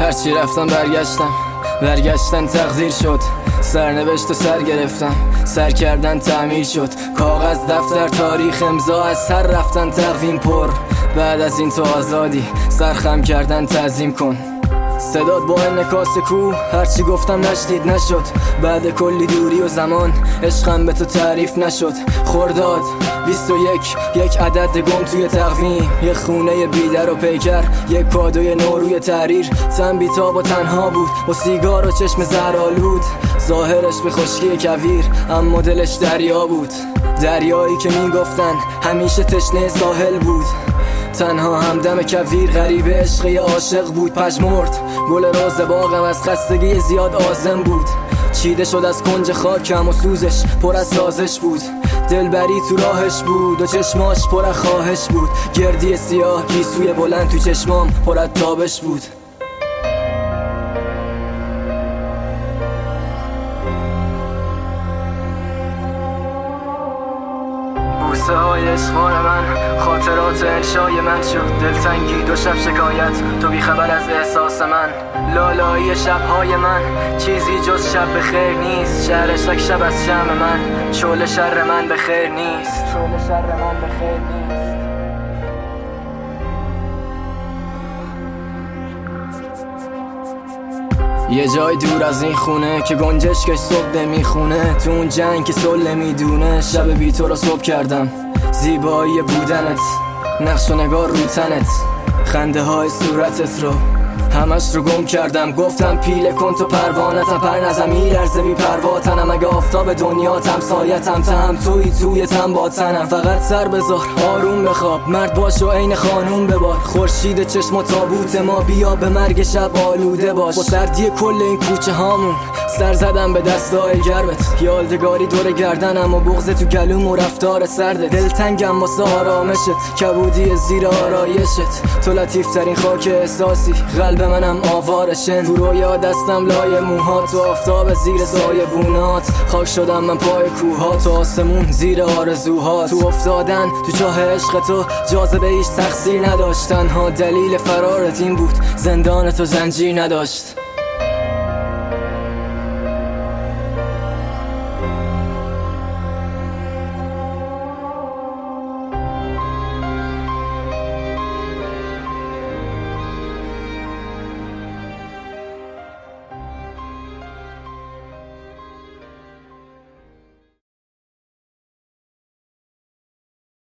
هرچی رفتم برگشتن تقدیر شد. سرنوشت و سر گرفتم، سر کردن تعمیر شد. کاغذ، دفتر، تاریخ، امضا از سر رفتن، تقویم پر. بعد از این تو آزادی، سرخم کردن تعظیم کن. صدات با انعکاس کوه، هرچی گفتم نشنید نشد. بعد کلی دوری و زمان، عشقم به تو تعریف نشد. خرداد 21، یک عدد گم توی تقویم. یک خونه بیدر و پیکر، یک کادوی نو روی تحریر. تن بیتاب و تنها بود، با سیگار و چشم زهرآلود. ظاهرش به خشکی کویر، اما دلش دریا بود. دریایی که میگفتن همیشه تشنه ساحل بود. تنها همدم کویر، غریب عشق عاشق بود. پژمرد گل روز باغم، از خستگی زیاد آزم بود. چیده شد از کنج خاکم و سوزش پر از سازش بود. دلبری تو راهش بود و چشماش پر از خواهش بود. گردی سیاه، گیسوی بلند تو چشمام پر از تابش بود. بوسه های عشقان من، خاطرات انشای من شد. دلتنگی، دو شب شکایت، تو بیخبر از احساس من. لالایی شبهای من، چیزی جز شب بخیر نیست. شهر شک شب از شم من، شعله شر من بخیر نیست. یه جای دور از این خونه که گنجشکش صبح میخونه. تو اون جنگ که صلح میدونه، شب بی تو رو صبح کردم. زیبایی بودنت، نقش و نگار رو تنت، خنده های صورتت رو همش رو گم کردم. گفتم پیله کن تو پروانتم، پر نزم میلرزه بی پروا تنم. اگه آفتاب دنیاتم، سایتم، تهم توی تم با تنم. فقط سر بذار آروم بخواب، مرد باش و عین خانوم ببار. خورشید چشم و تابوت ما، بیا به مرگ شب آلوده باش. با سردی کل این کوچه هامون، سر زدم به دستای گرمت. یادگاری دور گردنم و بغض تو گلوم و رفتار سرده. دلتنگم واسه آرامشت، کبودی زیر آرایشت. تو لطیف ترین خاک احساسی، قلب منم آوارشن. تو رویا دستم لای موهات، تو آفتاب زیر سایه بونات. خاک شدم من پای کوهات، تو آسمون زیر آرزوهات. تو افتادن تو چاه عشق تو، جاذبه ایش تقصیر نداشت. تنها دلیل فرارت این بود، زندان تو زنجیر نداشت.